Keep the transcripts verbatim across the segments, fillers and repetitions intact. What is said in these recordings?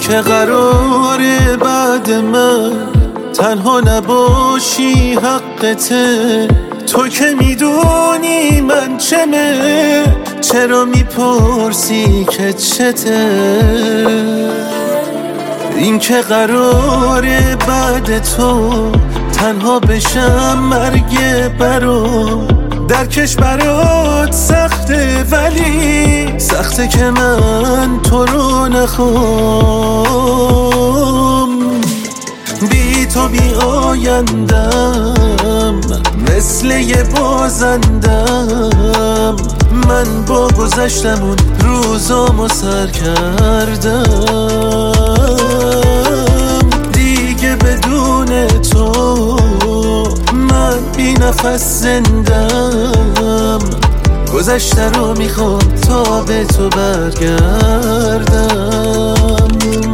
که قراره بعد من تنها نباشی حقته. تو که میدونی من چمه، چرا میپرسی که چته؟ این که قراره بعد تو تنها بشم مرگ برام، درکش برات سخته ولی سخته که من تو رو نخوام. بی تو بی آیندم مثل یه بازندم، من با گذشتم اون روزامو سر کردم. دیگه بدون تو من بی نفس زندم، گذشته رو میخوام تا به تو برگردم.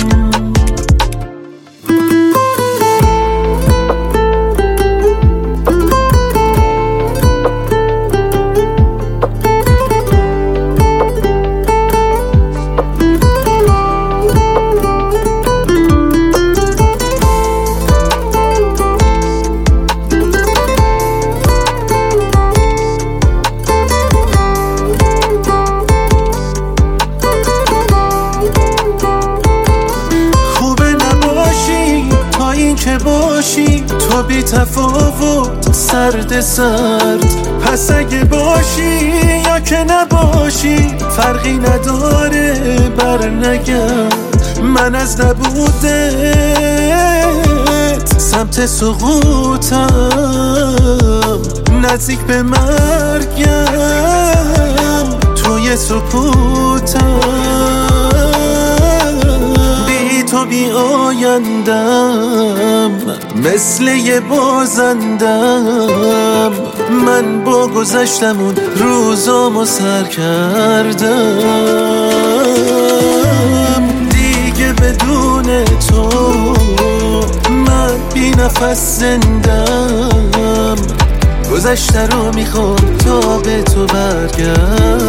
که باشی تو بی تفاوت سرد سرد، پس اگه باشی یا که نباشی فرقی نداره بر نگرد. من از نبودت سمت سقوطم، نزدیک به مرگم توی سکوتم. تو بی آیندم مثل یه بازندم، من با گذشتم اون روزامو سر کردم. دیگه بدون تو من بی نفس زندم، گذشته رو میخوام تا به تو برگردم.